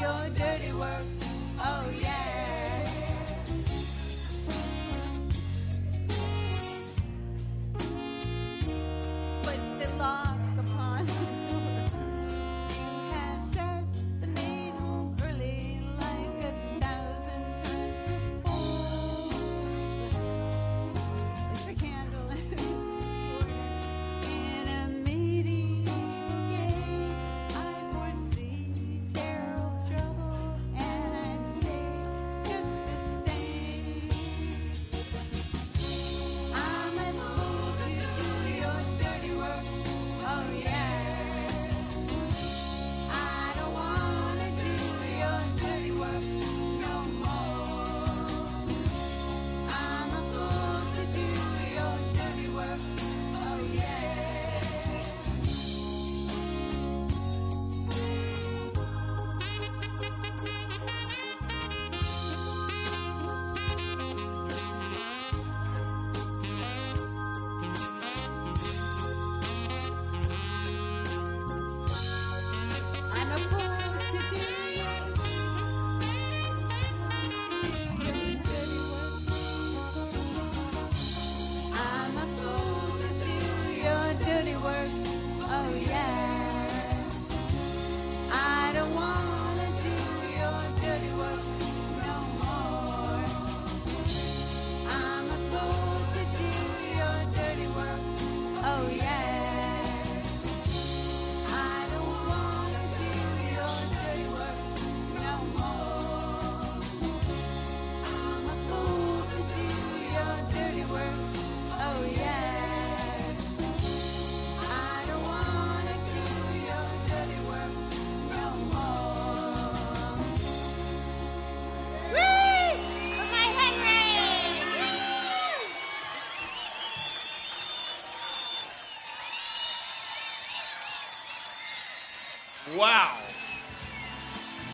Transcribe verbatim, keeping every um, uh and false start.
your dirty work. Oh yeah. Put the lock upon the door. You have set the needle early like a thousand times before. There's a candle in a medieval game. I foresee terrible trouble and I stay just the same. I'm a fool to do your dirty work. Oh yeah. I don't wanna do your dirty work no more. I'm a fool to do your dirty work. Oh yeah. I'm a fool to do your dirty work. I'm a fool to do your dirty work. Oh yeah. I don't wanna do your dirty work no more. I'm a fool to do your dirty work. Oh yeah. I don't wanna do your dirty work no more. I'm a fool to do your dirty work. Oh yeah. I don't wanna do your dirty work no more. Woo! For my Henry! Wow.